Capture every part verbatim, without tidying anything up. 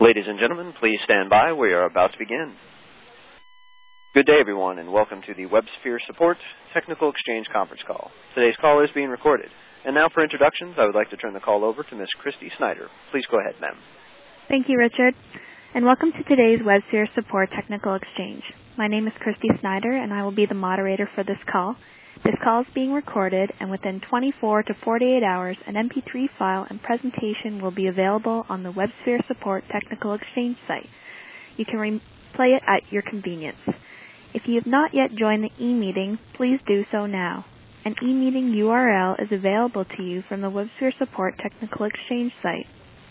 Ladies and gentlemen, please stand by. We are about to begin. Good day, everyone, and welcome to the WebSphere Support Technical Exchange conference call. Today's call is being recorded. And now for introductions, I would like to turn the call over to Miss Christy Snyder. Please go ahead, ma'am. Thank you, Richard, and welcome to today's WebSphere Support Technical Exchange. My name is Christy Snyder, and I will be the moderator for this call. This call is being recorded, and within twenty-four to forty-eight hours, an M P three file and presentation will be available on the WebSphere Support Technical Exchange site. You can replay it at your convenience. If you have not yet joined the e-meeting, please do so now. An e-meeting U R L is available to you from the WebSphere Support Technical Exchange site.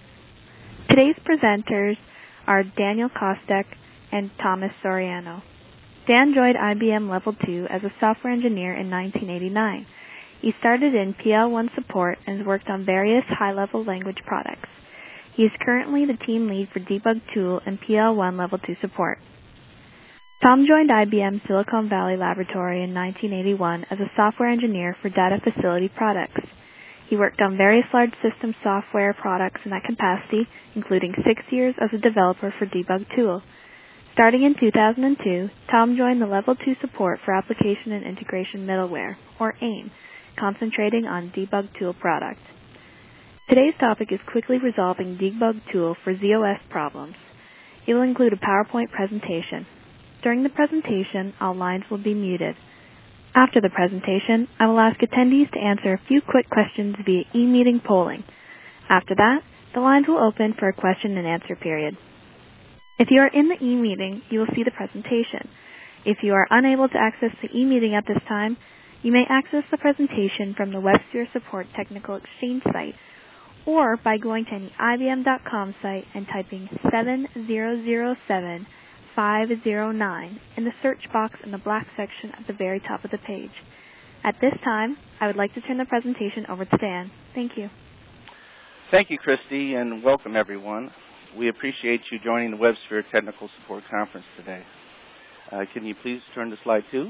Today's presenters are Daniel Kostek and Thomas Soriano. Dan joined I B M Level two as a software engineer in nineteen eighty-nine. He started in P L one support and has worked on various high-level language products. He is currently the team lead for Debug Tool and P L one Level two support. Tom joined I B M Silicon Valley Laboratory in nineteen eighty-one as a software engineer for data facility products. He worked on various large system software products in that capacity, including six years as a developer for Debug Tool. Starting in two thousand two, Tom joined the Level two support for Application and Integration Middleware, or AIM, concentrating on Debug Tool products. Today's topic is quickly resolving Debug Tool for Z O S problems. It will include a PowerPoint presentation. During the presentation, all lines will be muted. After the presentation, I will ask attendees to answer a few quick questions via e-meeting polling. After that, the lines will open for a question and answer period. If you are in the e-meeting, you will see the presentation. If you are unable to access the e-meeting at this time, you may access the presentation from the WebSphere Support Technical Exchange site, or by going to any I B M dot com site and typing seven zero zero seven five zero nine in the search box in the black section at the very top of the page. At this time, I would like to turn the presentation over to Dan. Thank you. Thank you, Christy, and welcome, everyone. We appreciate you joining the WebSphere Technical Support Conference today. Uh, can you please turn to slide two?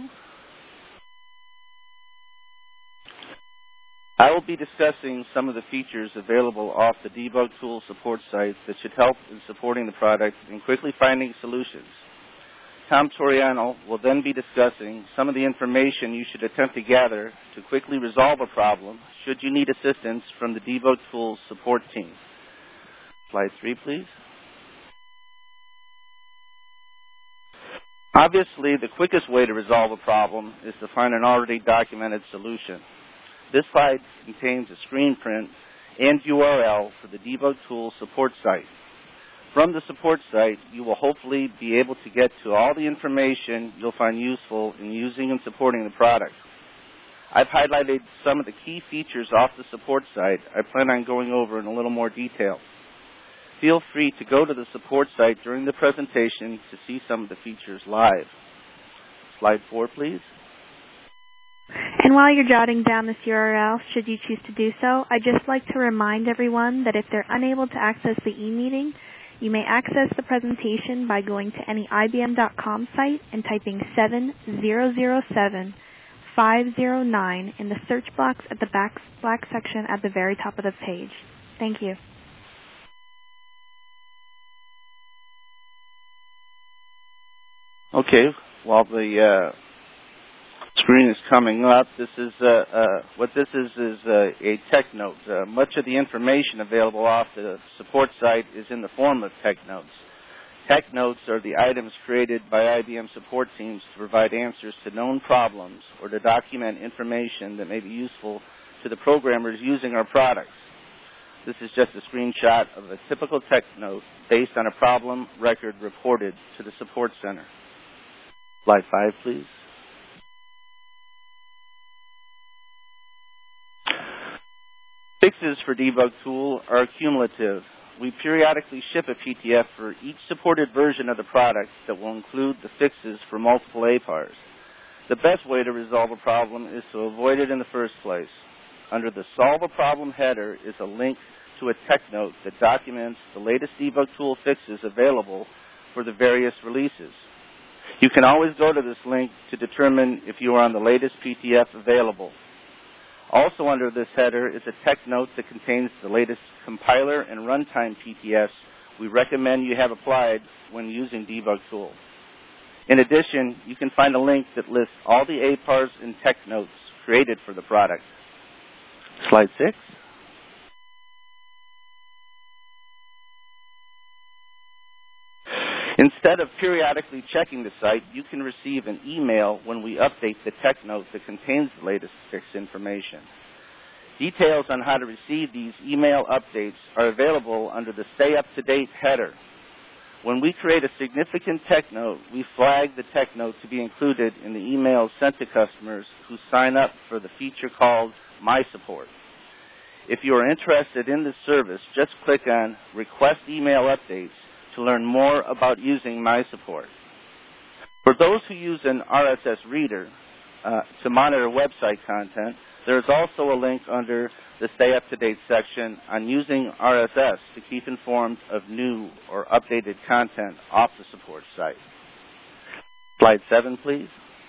I will be discussing some of the features available off the Debug Tool support site that should help in supporting the product and quickly finding solutions. Tom Soriano will then be discussing some of the information you should attempt to gather to quickly resolve a problem should you need assistance from the Debug Tool support team. Slide three, please. Obviously, the quickest way to resolve a problem is to find an already documented solution. This slide contains a screen print and U R L for the Debug Tool support site. From the support site, you will hopefully be able to get to all the information you'll find useful in using and supporting the product. I've highlighted some of the key features off the support site I plan on going over in a little more detail. Feel free to go to the support site during the presentation to see some of the features live. Slide four, please. And while you're jotting down this U R L, should you choose to do so, I'd just like to remind everyone that if they're unable to access the e-meeting, you may access the presentation by going to any I B M dot com site and typing seven zero zero seven five zero nine in the search box at the back black section at the very top of the page. Thank you. Okay, while the uh, screen is coming up, this is uh, uh, what this is is uh, a tech note. Uh, much of the information available off the support site is in the form of tech notes. Tech notes are the items created by I B M support teams to provide answers to known problems or to document information that may be useful to the programmers using our products. This is just a screenshot of a typical tech note based on a problem record reported to the support center. Slide five, please. Fixes for Debug Tool are cumulative. We periodically ship a P T F for each supported version of the product that will include the fixes for multiple A P A Rs. The best way to resolve a problem is to avoid it in the first place. Under the Solve a Problem header is a link to a tech note that documents the latest Debug Tool fixes available for the various releases. You can always go to this link to determine if you are on the latest P T F available. Also under this header is a tech note that contains the latest compiler and runtime P T Fs we recommend you have applied when using Debug Tool. In addition, you can find a link that lists all the A P A Rs and tech notes created for the product. Slide six. Instead of periodically checking the site, you can receive an email when we update the tech note that contains the latest fix information. Details on how to receive these email updates are available under the Stay Up to Date header. When we create a significant tech note, we flag the tech note to be included in the emails sent to customers who sign up for the feature called My Support. If you are interested in this service, just click on Request Email Updates to learn more about using My Support. For those who use an R S S reader uh, to monitor website content, there is also a link under the Stay Up to Date section on using R S S to keep informed of new or updated content off the support site. Slide seven, please.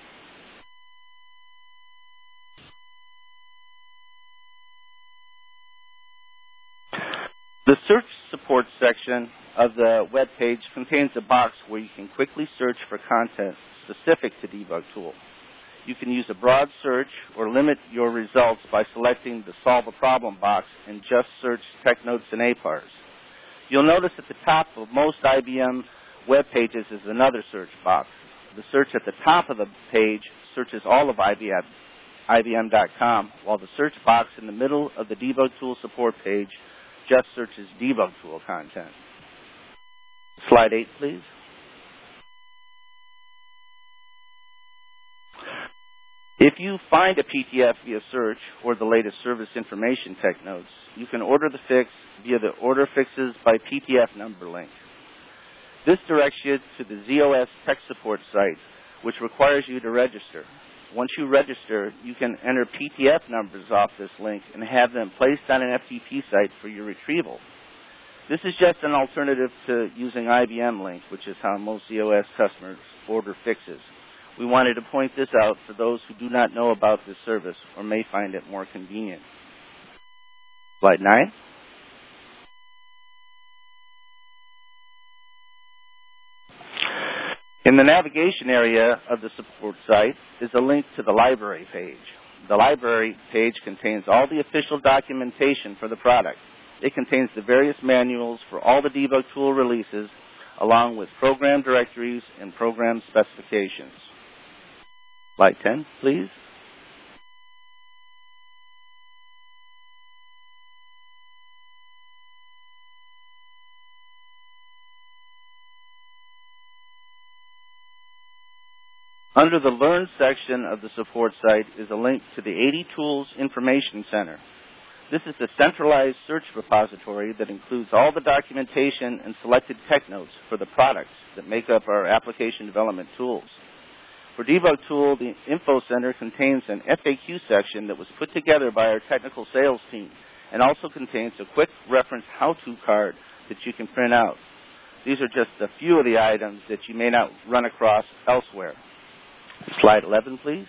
The search support section of the web page contains a box where you can quickly search for content specific to Debug Tool. You can use a broad search or limit your results by selecting the Solve a Problem box and just search tech notes and A P A Rs. You'll notice at the top of most I B M web pages is another search box. The search at the top of the page searches all of I B M, I B M dot com, while the search box in the middle of the Debug Tool support page just searches Debug Tool content. Slide eight, please. If you find a P T F via search or the latest service information tech notes, you can order the fix via the Order Fixes by P T F number link. This directs you to the Z O S tech support site, which requires you to register. Once you register, you can enter P T F numbers off this link and have them placed on an F T P site for your retrieval. This is just an alternative to using I B M Link, which is how most Z O S customers order fixes. We wanted to point this out for those who do not know about this service or may find it more convenient. Slide nine. In the navigation area of the support site is a link to the library page. The library page contains all the official documentation for the product. It contains the various manuals for all the Debug Tool releases, along with program directories and program specifications. Slide ten, please. Under the Learn section of the support site is a link to the A D Tools Information Center. This is the centralized search repository that includes all the documentation and selected tech notes for the products that make up our application development tools. For Debug Tool, the Info Center contains an F A Q section that was put together by our technical sales team and also contains a quick reference how-to card that you can print out. These are just a few of the items that you may not run across elsewhere. Slide eleven, please.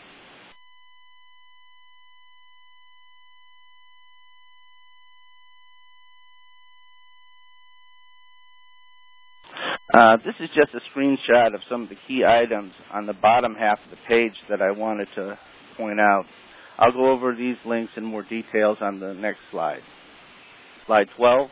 Uh, this is just a screenshot of some of the key items on the bottom half of the page that I wanted to point out. I'll go over these links in more details on the next slide. Slide twelve.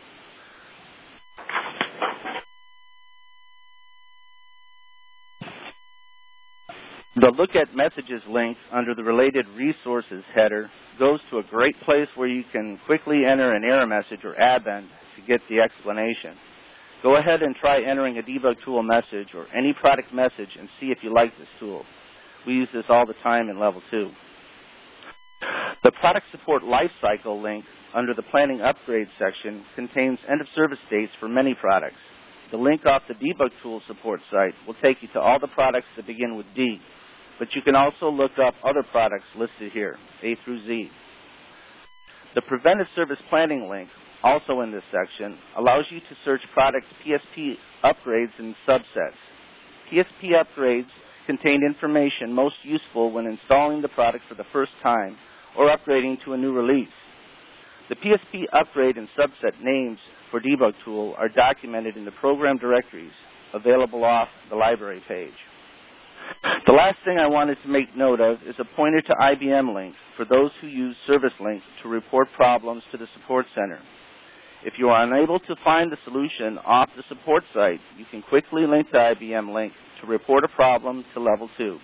The Look at Messages link under the Related Resources header goes to a great place where you can quickly enter an error message or addend to get the explanation. Go ahead and try entering a Debug Tool message or any product message and see if you like this tool. We use this all the time in Level two. The Product Support Lifecycle link under the Planning Upgrade section contains end-of-service dates for many products. The link off the Debug Tool support site will take you to all the products that begin with D, but you can also look up other products listed here, A through Z. The Preventive Service Planning link, also in this section, allows you to search product P S P upgrades in subsets. P S P upgrades contain information most useful when installing the product for the first time or upgrading to a new release. The P S P upgrade and subset names for Debug Tool are documented in the program directories available off the library page. The last thing I wanted to make note of is a pointer to I B M Link for those who use Service Link to report problems to the support center. If you are unable to find the solution off the support site, you can quickly link to I B M Link to report a problem to level two.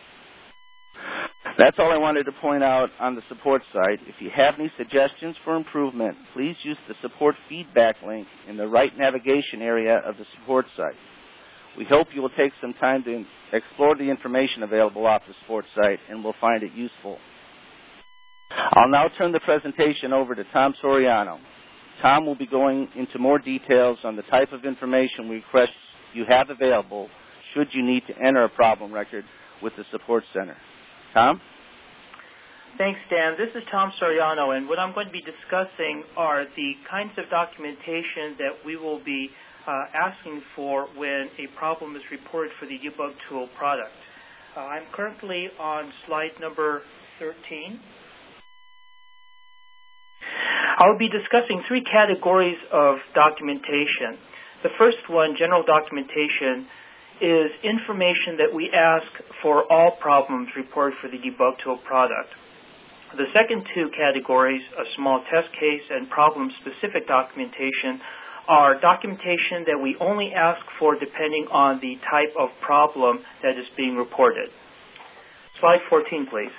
That's all I wanted to point out on the support site. If you have any suggestions for improvement, please use the support feedback link in the right navigation area of the support site. We hope you will take some time to explore the information available off the support site and will find it useful. I'll now turn the presentation over to Tom Soriano. Tom will be going into more details on the type of information we request you have available should you need to enter a problem record with the support center. Tom? Thanks, Dan. This is Tom Soriano, and what I'm going to be discussing are the kinds of documentation that we will be uh, asking for when a problem is reported for the Debug Tool product. Uh, I'm currently on slide number thirteen. I'll be discussing three categories of documentation. The first one, general documentation, is information that we ask for all problems reported for the Debug Tool product. The second two categories, a small test case and problem-specific documentation, are documentation that we only ask for depending on the type of problem that is being reported. Slide fourteen, please.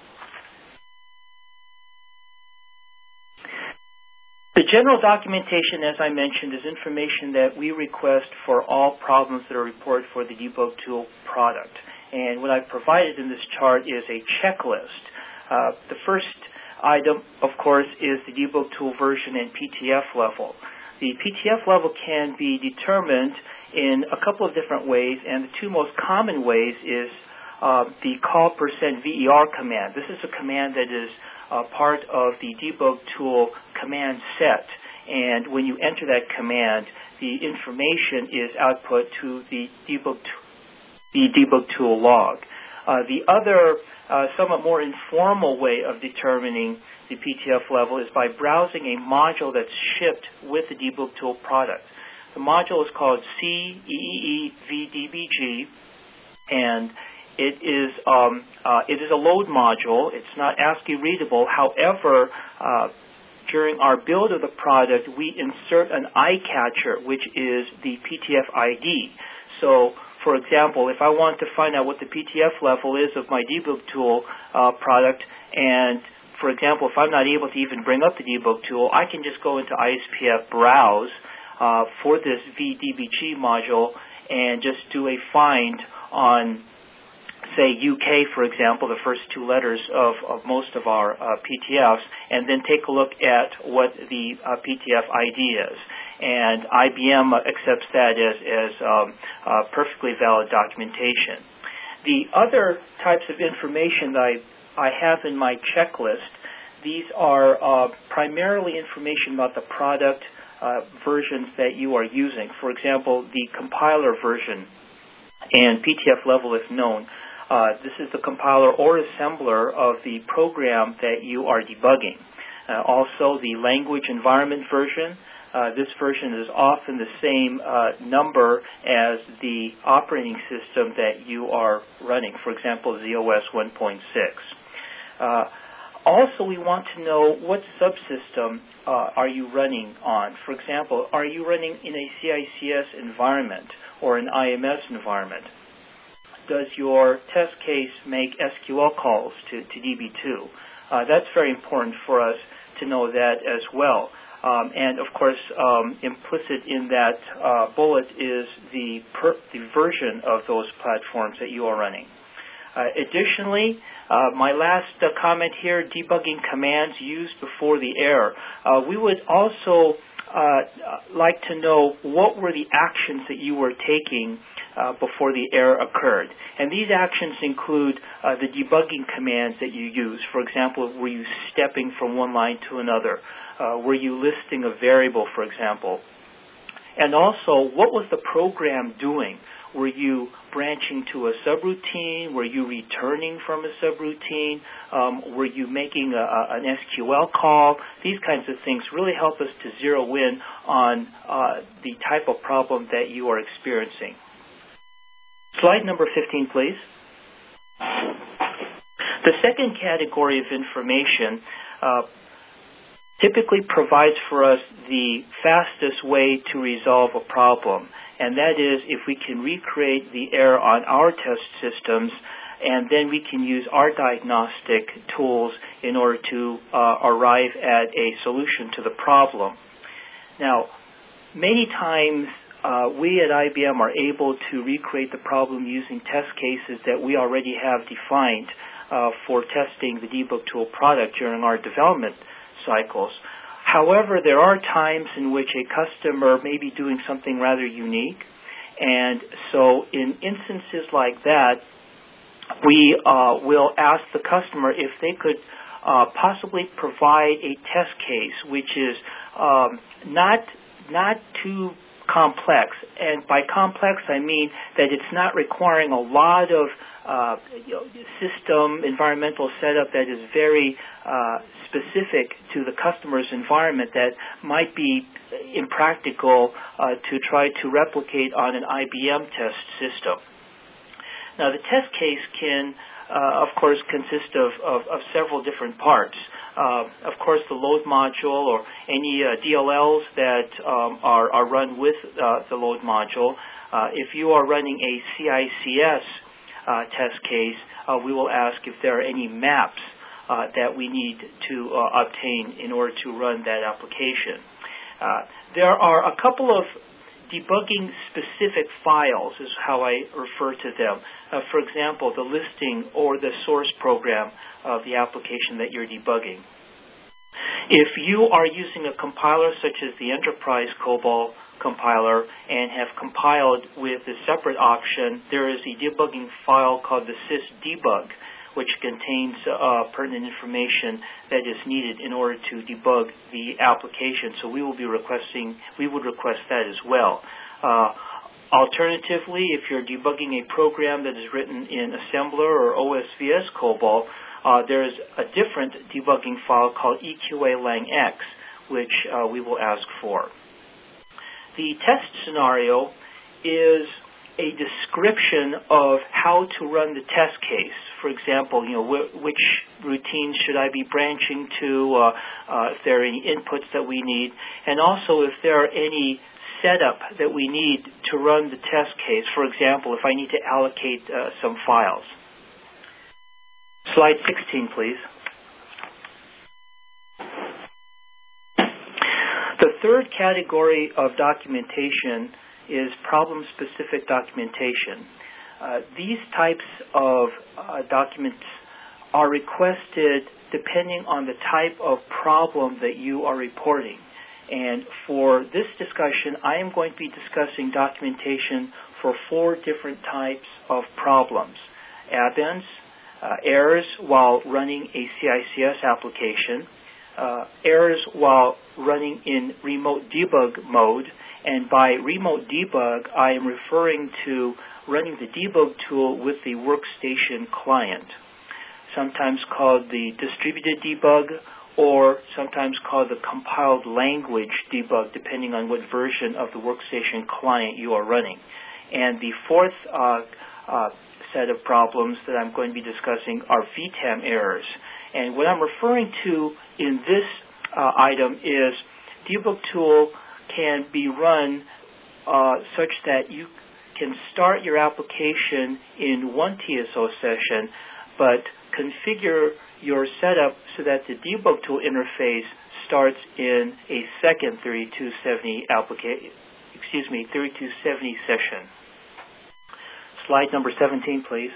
The general documentation, as I mentioned, is information that we request for all problems that are reported for the Debug Tool product. And what I've provided in this chart is a checklist. Uh, the first item, of course, is the Debug Tool version and P T F level. The P T F level can be determined in a couple of different ways, and the two most common ways is uh, the call percent V E R command. This is a command that is Uh, part of the Debug Tool command set, and when you enter that command, the information is output to the Debug, the Debug Tool log. Uh, the other, uh, somewhat more informal way of determining the P T F level is by browsing a module that's shipped with the Debug Tool product. The module is called C E E E V D B G, and It is um, uh, it is a load module. It's not ASCII readable. However, uh, during our build of the product, we insert an eye catcher, which is the P T F I D. So, for example, if I want to find out what the P T F level is of my Debug Tool uh, product, and for example, if I'm not able to even bring up the Debug Tool, I can just go into I S P F browse uh, for this V D B G module and just do a find on, say, U K, for example, the first two letters of, of most of our uh, P T Fs, and then take a look at what the uh, P T F I D is. And I B M accepts that as, as um, uh, perfectly valid documentation. The other types of information that I, I have in my checklist, these are uh, primarily information about the product uh, versions that you are using. For example, the compiler version and P T F level if known. Uh, this is the compiler or assembler of the program that you are debugging. Uh, also, the language environment version. Uh, this version is often the same uh, number as the operating system that you are running, for example, Z O S one point six. Uh, also, we want to know what subsystem uh, are you running on. For example, are you running in a C I C S environment or an I M S environment? Does your test case make S Q L calls to, to D B two? Uh, that's very important for us to know that as well. Um, and, of course, um, implicit in that uh, bullet is the, per, the version of those platforms that you are running. Uh, additionally, uh, my last uh, comment here, debugging commands used before the error. Uh, we would also uh, like to know what were the actions that you were taking Uh, before the error occurred. And these actions include uh, the debugging commands that you use. For example, were you stepping from one line to another? Uh, were you listing a variable, for example? And also, what was the program doing Were you branching to a subroutine? Were you returning from a subroutine? Um, were you making a, a, an S Q L call? These kinds of things really help us to zero in on uh, the type of problem that you are experiencing. Slide number fifteen, please. The second category of information uh, typically provides for us the fastest way to resolve a problem, and that is if we can recreate the error on our test systems, and then we can use our diagnostic tools in order to uh, arrive at a solution to the problem. Now, many times uh, we at I B M are able to recreate the problem using test cases that we already have defined uh, for testing the debug tool product during our development cycles. However, there are times in which a customer may be doing something rather unique, and so in instances like that, we uh, will ask the customer if they could uh, possibly provide a test case which is um, not not too complex. And by complex, I mean that it's not requiring a lot of uh, you know, system environmental setup that is very uh, specific to the customer's environment that might be impractical uh, to try to replicate on an I B M test system. Now, the test case can, uh, of course, consist of, of, of several different parts. Uh, of course, the load module or any uh, D L Ls that um, are, are run with uh, the load module. Uh, if you are running a C I C S uh, test case, uh, we will ask if there are any maps uh, that we need to uh, obtain in order to run that application. Uh, there are a couple of debugging specific files is how I refer to them. Uh, for example, the listing or the source program of the application that you're debugging. If you are using a compiler such as the Enterprise COBOL compiler and have compiled with a separate option, there is a debugging file called the sysdebug, which contains uh, pertinent information that is needed in order to debug the application. So we will be requesting, we would request that as well. Uh, alternatively, if you're debugging a program that is written in Assembler or O S V S COBOL, uh, there is a different debugging file called E Q A lang X, which uh, we will ask for. The test scenario is a description of how to run the test case. For example, you know, wh- which routines should I be branching to, uh, uh, if there are any inputs that we need, and also if there are any setup that we need to run the test case. For example, if I need to allocate uh, some files. Slide sixteen, please. The third category of documentation is problem-specific documentation. Uh, these types of uh, documents are requested depending on the type of problem that you are reporting. And for this discussion, I am going to be discussing documentation for four different types of problems. Add-ins, uh, errors while running a C I C S application, uh, errors while running in remote debug mode, and by remote debug, I am referring to running the debug tool with the workstation client, sometimes called the distributed debug, or sometimes called the compiled language debug, depending on what version of the workstation client you are running. And the fourth uh, uh, set of problems that I'm going to be discussing are V TAM errors. And what I'm referring to in this uh, item is debug tool can be run uh, such that you can start your application in one T S O session, but configure your setup so that the debug tool interface starts in a second thirty-two seventy application, excuse me, thirty-two seventy session. Slide number seventeen, please.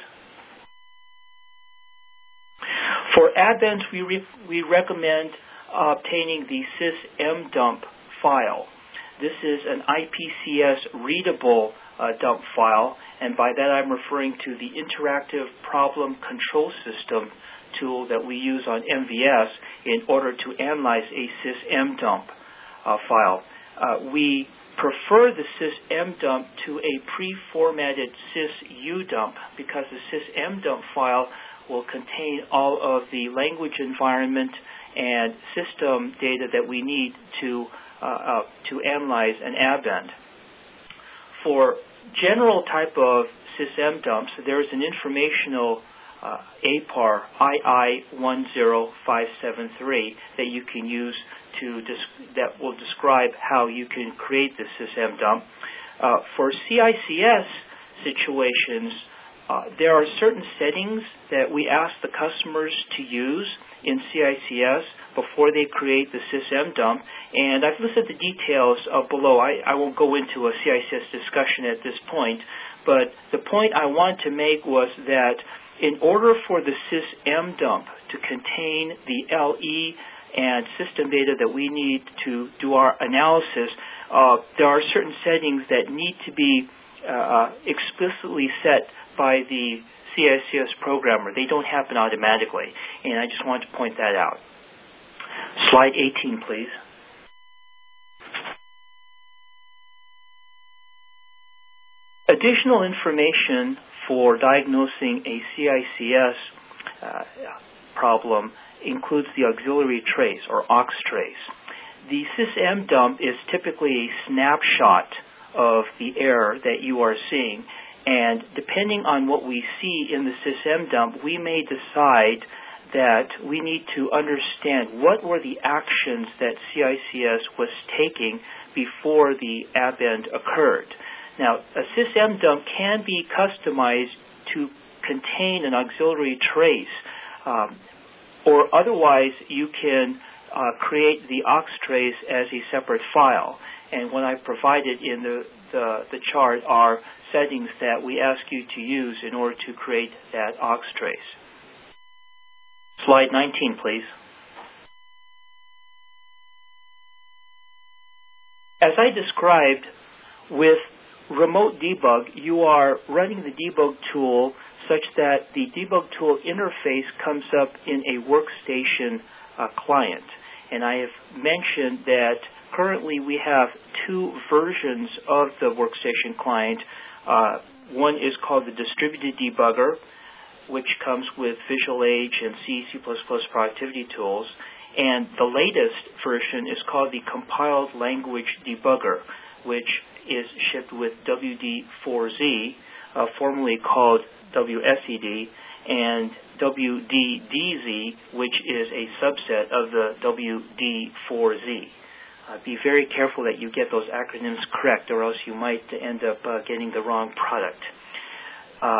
For add-ins, we, re- we recommend uh, obtaining the sysmdump file. This is an I P C S readable uh, dump file, and by that I'm referring to the Interactive Problem Control System tool that we use on M V S in order to analyze a sysmdump uh, file. Uh, we prefer the sysmdump to a pre-formatted sysudump because the sysmdump file will contain all of the language environment and system data that we need to uh, uh, to analyze an append. For general type of sysmdumps, there is an informational uh, A P A R I I one zero five seven three that you can use to that will describe how you can create the sysmdump. Uh, for C I C S situations, uh, there are certain settings that we ask the customers to use in C I C S before they create the sysmdump, and I've listed the details uh, below. I, I won't go into a C I C S discussion at this point, but the point I want to make was that in order for the sysmdump to contain the L E and system data that we need to do our analysis, uh, there are certain settings that need to be uh, explicitly set by the C I C S programmer. They don't happen automatically, and I just want to point that out. Slide eighteen, please. Additional information for diagnosing a C I C S uh, problem includes the auxiliary trace, or aux trace. The sysmdump is typically a snapshot of the error that you are seeing, and depending on what we see in the sysmdump, we may decide that we need to understand what were the actions that C I C S was taking before the append occurred. Now, a sysmdump can be customized to contain an auxiliary trace, um, or otherwise you can uh, create the aux trace as a separate file. And what I've provided in the, the, the chart are settings that we ask you to use in order to create that aux trace. Slide nineteen, please. As I described, with remote debug, you are running the debug tool such that the debug tool interface comes up in a workstation uh, client. And I have mentioned that currently we have two versions of the workstation client. Uh, one is called the distributed debugger, which comes with Visual Age and C, C++ productivity tools. And the latest version is called the compiled language debugger, which is shipped with W D four Z, uh, formerly called W S E D, and W D D Z, which is a subset of the W D four Z. Uh, be very careful that you get those acronyms correct, or else you might end up uh, getting the wrong product. Uh,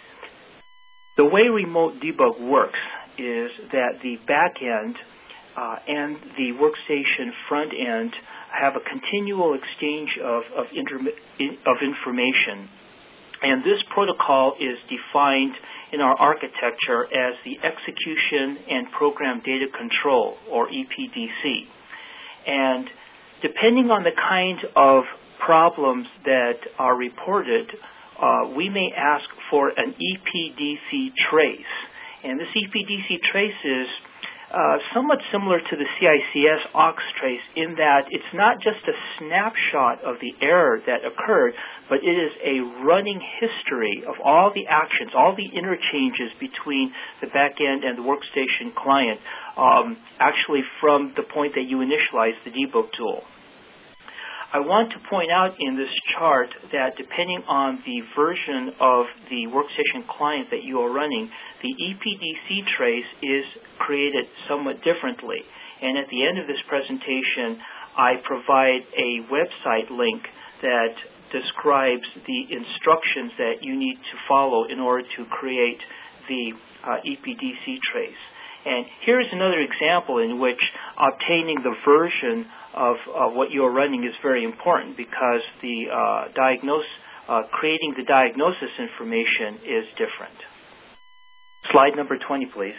the way remote debug works is that the back end uh, and the workstation front end have a continual exchange of, of, of information. And this protocol is defined in our architecture as the Execution and Program Data Control, or E P D C. And depending on the kind of problems that are reported, uh, we may ask for an E P D C trace. And this E P D C trace is Uh, somewhat similar to the C I C S aux trace in that it's not just a snapshot of the error that occurred, but it is a running history of all the actions, all the interchanges between the back end and the workstation client, um, actually from the point that you initialize the debug tool. I want to point out in this chart that depending on the version of the workstation client that you are running, the E P D C trace is created somewhat differently. And at the end of this presentation, I provide a website link that describes the instructions that you need to follow in order to create the uh, E P D C trace. And here's another example in which obtaining the version of uh, what you're running is very important, because the uh, diagnose, uh, creating the diagnosis information is different. Slide number twenty, please.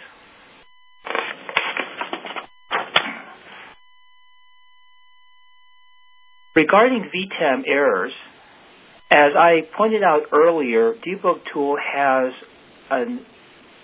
Regarding V TAM errors, as I pointed out earlier, Debug Tool has an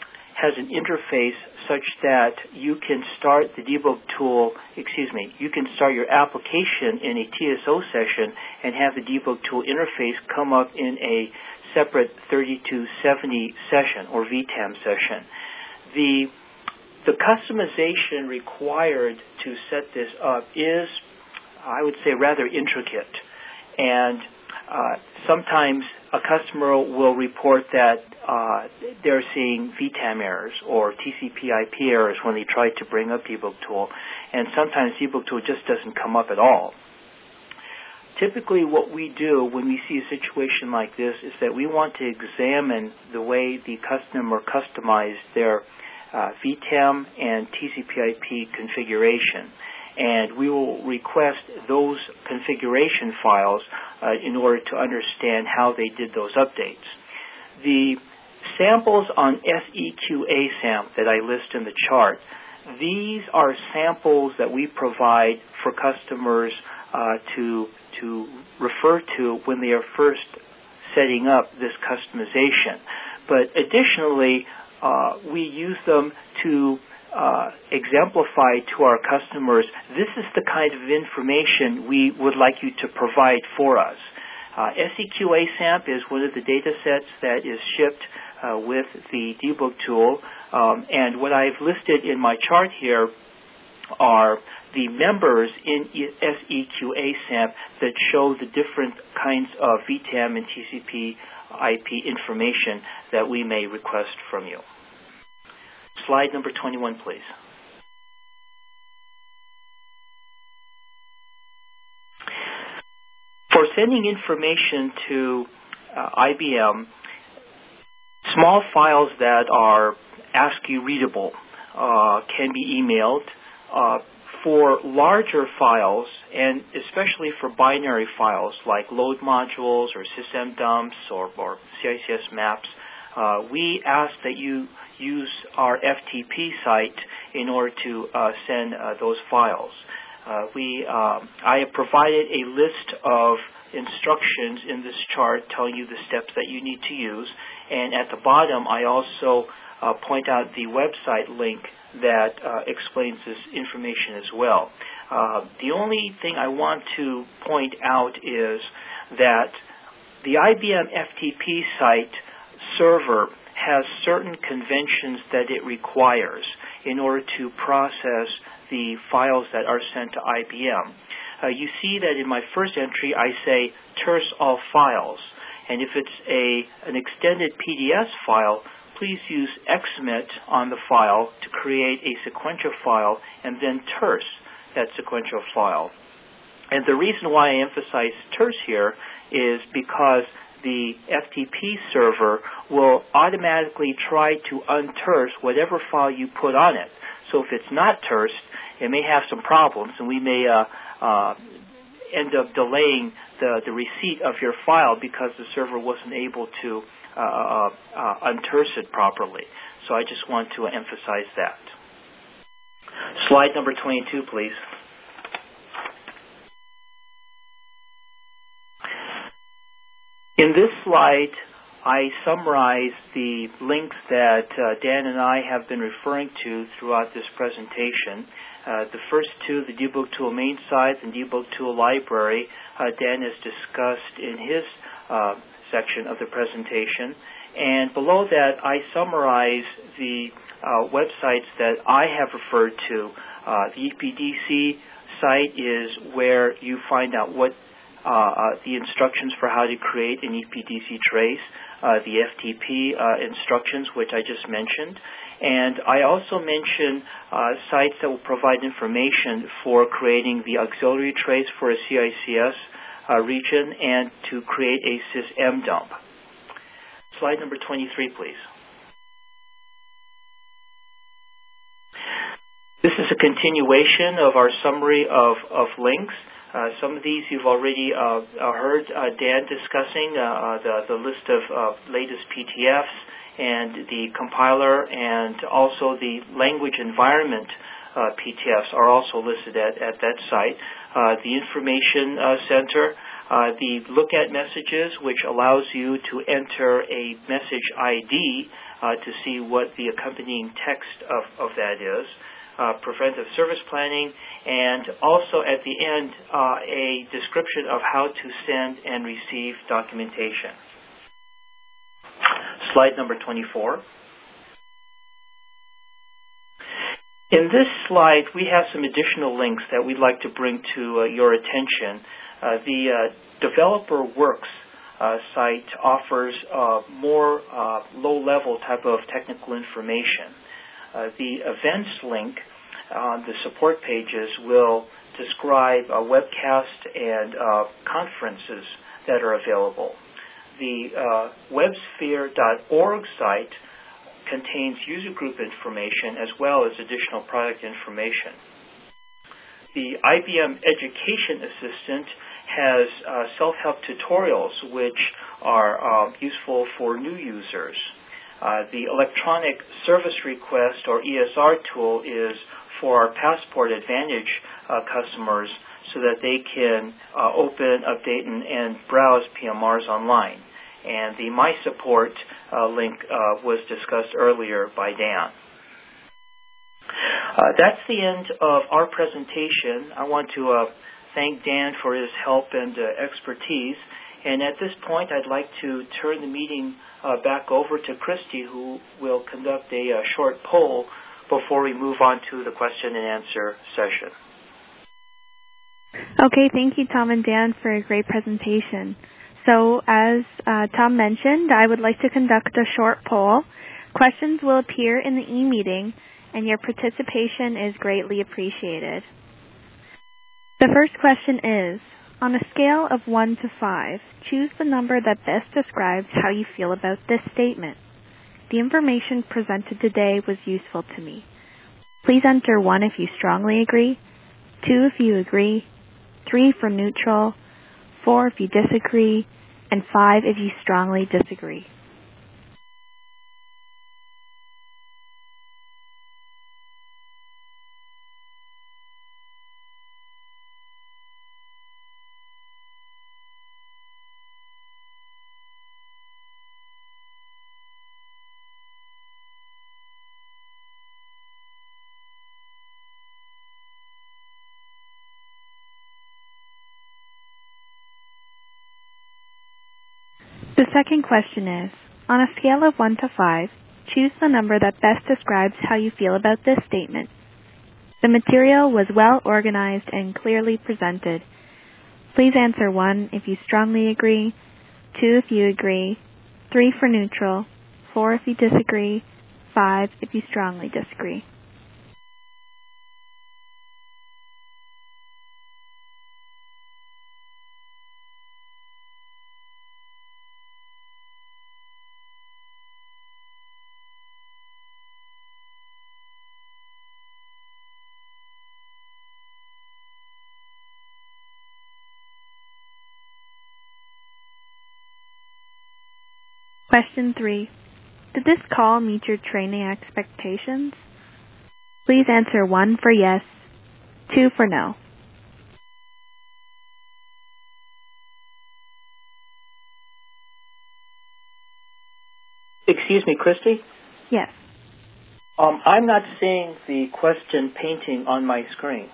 has an interface such that you can start the debug tool, excuse me, you can start your application in a T S O session and have the debug tool interface come up in a separate thirty-two seventy session or V TAM session. The, the customization required to set this up is, I would say, rather intricate. And uh, sometimes a customer will report that uh, they're seeing V TAM errors or T C P I P errors when they try to bring up debug tool, and sometimes debug tool just doesn't come up at all. Typically what we do when we see a situation like this is that we want to examine the way the customer customized their uh, V TAM and T C P I P configuration. And we will request those configuration files uh, in order to understand how they did those updates. The samples on S E Q A SAMP that I list in the chart, these are samples that we provide for customers uh, to, to refer to when they are first setting up this customization. But additionally, uh, we use them to Uh, exemplify to our customers, this is the kind of information we would like you to provide for us. Uh, S E Q A SAMP is one of the data sets that is shipped uh, with the debug tool, um, and what I've listed in my chart here are the members in S E Q A SAMP that show the different kinds of V TAM and T C P I P information that we may request from you. Slide number twenty-one, please. For sending information to uh, I B M, small files that are ASCII readable uh, can be emailed. Uh, for larger files, and especially for binary files like load modules or sysm dumps or, or C I C S maps, uh, we ask that you use our F T P site in order to uh, send uh, those files. Uh, we, uh, I have provided a list of instructions in this chart telling you the steps that you need to use, and at the bottom I also uh, point out the website link that uh, explains this information as well. Uh, the only thing I want to point out is that the I B M F T P site server has certain conventions that it requires in order to process the files that are sent to I B M. Uh, you see that in my first entry I say terse all files, and if it's a an extended P D S file, please use X M I T on the file to create a sequential file and then terse that sequential file. And the reason why I emphasize terse here is because the F T P server will automatically try to unterse whatever file you put on it. So if it's not tersed, it may have some problems, and we may uh, uh, end up delaying the, the receipt of your file because the server wasn't able to uh, uh, uh, unterse it properly. So I just want to emphasize that. Slide number twenty-two, please. In this slide, I summarize the links that uh, Dan and I have been referring to throughout this presentation. Uh, the first two, the debug tool main site and debug tool library, uh, Dan has discussed in his uh, section of the presentation. And below that, I summarize the uh, websites that I have referred to. Uh, the E P D C site is where you find out what Uh, uh, the instructions for how to create an E P D C trace, uh, the F T P uh, instructions, which I just mentioned. And I also mention uh, sites that will provide information for creating the auxiliary trace for a C I C S uh, region and to create a sysm dump. Slide number twenty-three, please. This is a continuation of our summary of, of links. Uh, some of these you've already uh, heard uh, Dan discussing, uh, the, the list of uh, latest P T Fs and the compiler, and also the language environment uh, P T Fs are also listed at, at that site. Uh, the Information uh, Center Uh, the Look At Messages, which allows you to enter a message I D uh, to see what the accompanying text of, of that is. Uh, preventive service planning, and also at the end, uh, a description of how to send and receive documentation. Slide number twenty-four. In this slide, we have some additional links that we'd like to bring to uh, your attention. Uh, the uh, Developer Works uh, site offers uh, more uh, low-level type of technical information. Uh, the events link on the support pages will describe uh, webcasts and uh, conferences that are available. The uh, websphere dot org site contains user group information as well as additional product information. The I B M Education Assistant has uh, self-help tutorials which are uh, useful for new users. Uh, the Electronic Service Request, or E S R tool, is for our Passport Advantage uh, customers so that they can uh, open, update, and, and browse P M Rs online. And the My Support uh, link uh, was discussed earlier by Dan. Uh, that's the end of our presentation. I want to uh, thank Dan for his help and uh, expertise. And at this point, I'd like to turn the meeting uh, back over to Christy, who will conduct a uh, short poll before we move on to the question and answer session. Okay, thank you, Tom and Dan, for a great presentation. So as uh, Tom mentioned, I would like to conduct a short poll. Questions will appear in the e-meeting, and your participation is greatly appreciated. The first question is, on a scale of one to five, choose the number that best describes how you feel about this statement. The information presented today was useful to me. Please enter one if you strongly agree, two if you agree, three for neutral, four if you disagree, and five if you strongly disagree. The second question is, on a scale of one to five, choose the number that best describes how you feel about this statement. The material was well organized and clearly presented. Please answer one if you strongly agree, two if you agree, three for neutral, four if you disagree, five if you strongly disagree. Question three. Did this call meet your training expectations? Please answer one for yes, two for no. Excuse me, Christy? Yes. Um, I'm not seeing the question painting on my screen.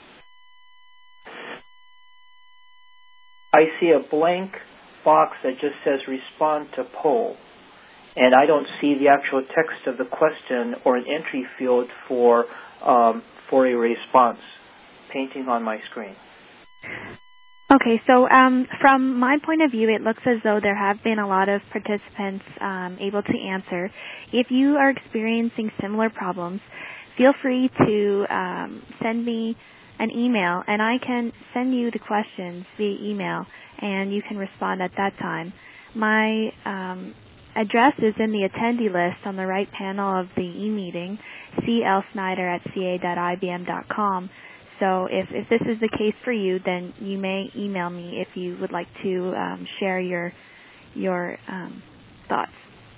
I see a blank box that just says respond to poll, and I don't see the actual text of the question or an entry field for um, for a response painting on my screen. Okay, so um, from my point of view, it looks as though there have been a lot of participants um, able to answer. If you are experiencing similar problems, feel free to um, send me an email, and I can send you the questions via email, and you can respond at that time. My um, address is in the attendee list on the right panel of the e-meeting, c l snyder at c a dot i b m dot com. So if, if this is the case for you, then you may email me if you would like to um, share your, your um, thoughts.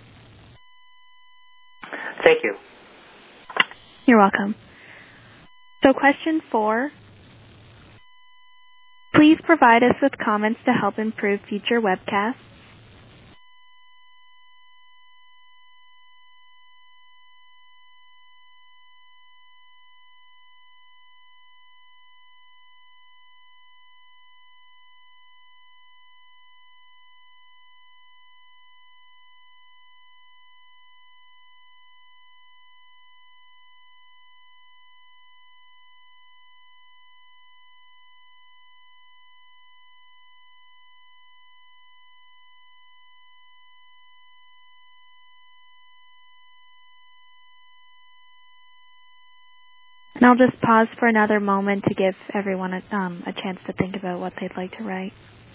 Thank you. You're welcome. So question four, Please provide us with comments to help improve future webcasts. And I'll just pause for another moment to give everyone a, um, a chance to think about what they'd like to write.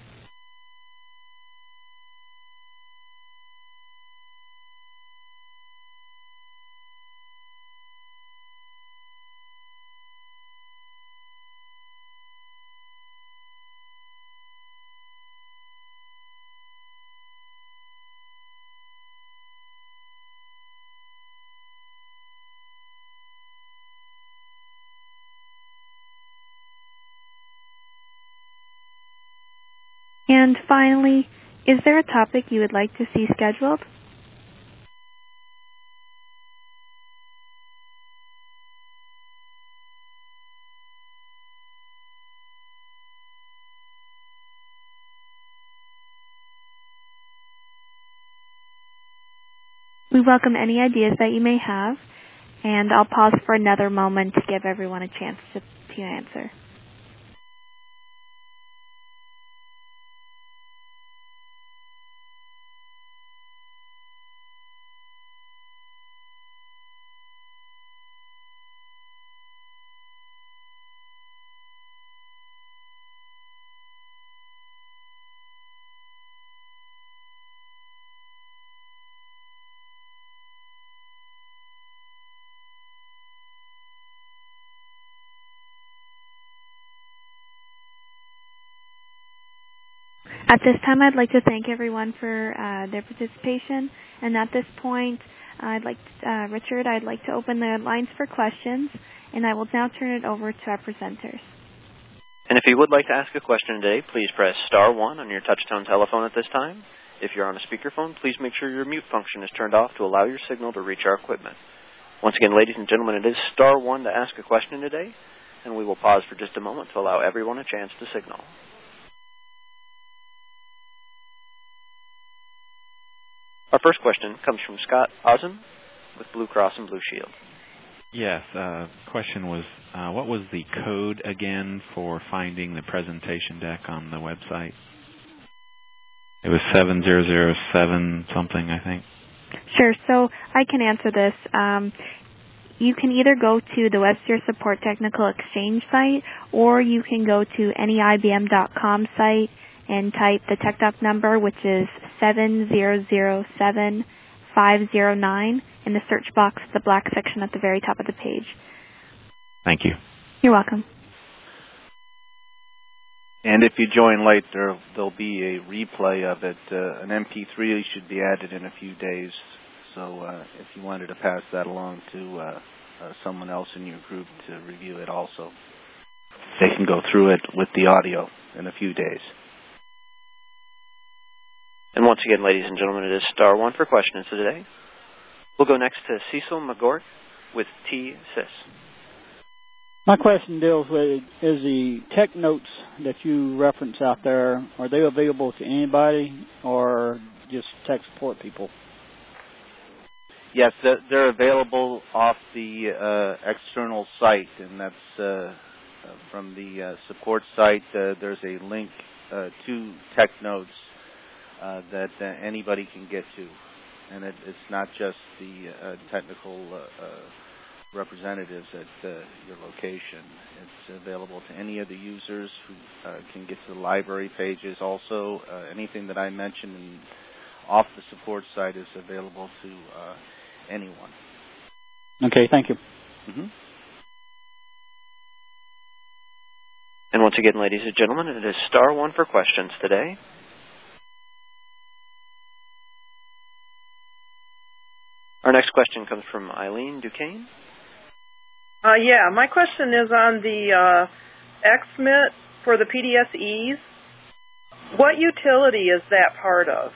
And finally, is there a topic you would like to see scheduled? We welcome any ideas that you may have, and I'll pause for another moment to give everyone a chance to, to answer. At this time, I'd like to thank everyone for uh, their participation. And at this point, I'd like to, uh, Richard, I'd like to open the lines for questions, and I will now turn it over to our presenters. And if you would like to ask a question today, please press star one on your touch-tone telephone at this time. If you're on a speakerphone, please make sure your mute function is turned off to allow your signal to reach our equipment. Once again, ladies and gentlemen, it is star one to ask a question today, and we will pause for just a moment to allow everyone a chance to signal. Our first question comes from Scott Ozen with Blue Cross and Blue Shield. Yes, uh, question was, uh, what was the code again for finding the presentation deck on the website? It was seven zero zero seven something, I think. Sure, so I can answer this. Um, you can either go to the WebSphere Support Technical Exchange site, or you can go to any I B M dot com site and type the TechDoc number, which is seven zero zero seven five zero nine, in the search box, the black section at the very top of the page. Thank you. You're welcome. And if you join late, there, there'll be a replay of it. Uh, an M P three should be added in a few days. So uh, if you wanted to pass that along to uh, uh, someone else in your group to review it also, they can go through it with the audio in a few days. And once again, ladies and gentlemen, it is star one for questions today. We'll go next to Cecil McGort with T S I S. My question deals with, is the tech notes that you reference out there, are they available to anybody or just tech support people? Yes, they're available off the uh, external site, and that's uh, from the uh, support site. Uh, there's a link uh, to tech notes Uh, that uh, anybody can get to, and it, it's not just the uh, technical uh, uh, representatives at uh, your location. It's available to any of the users who uh, can get to the library pages. Also, uh, anything that I mentioned in, off the support site is available to uh, anyone. Okay, thank you. Mm-hmm. And once again, ladies and gentlemen, it is star one for questions today. Our next question comes from Eileen Duquesne. Uh, yeah, my question is on the uh, X M I T for the P D S Es, what utility is that part of?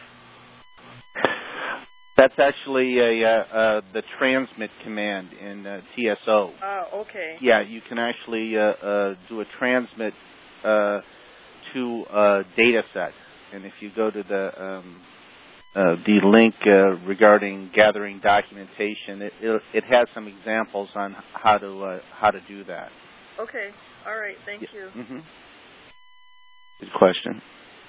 That's actually a, uh, uh, the transmit command in uh, T S O. Oh, okay. Yeah, you can actually uh, uh, do a transmit uh, to a data set. And if you go to the um, uh, the link uh, regarding gathering documentation, it, it it has some examples on how to uh, how to do that. Okay. All right. Thank yeah. you. Mm-hmm. Good question.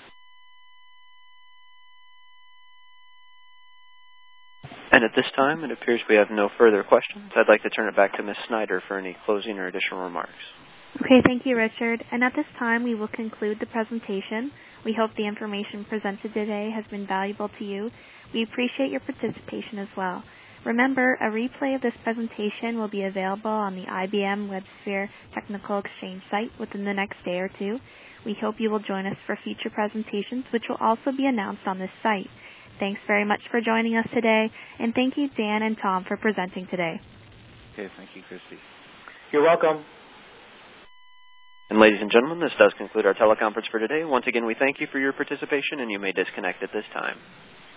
And at this time, it appears we have no further questions. I'd like to turn it back to Miz Snyder for any closing or additional remarks. Okay, thank you, Richard. And at this time, we will conclude the presentation. We hope the information presented today has been valuable to you. We appreciate your participation as well. Remember, a replay of this presentation will be available on the I B M WebSphere Technical Exchange site within the next day or two. We hope you will join us for future presentations, which will also be announced on this site. Thanks very much for joining us today, and thank you, Dan and Tom, for presenting today. Okay, thank you, Christy. You're welcome. And ladies and gentlemen, this does conclude our teleconference for today. Once again, we thank you for your participation, and you may disconnect at this time.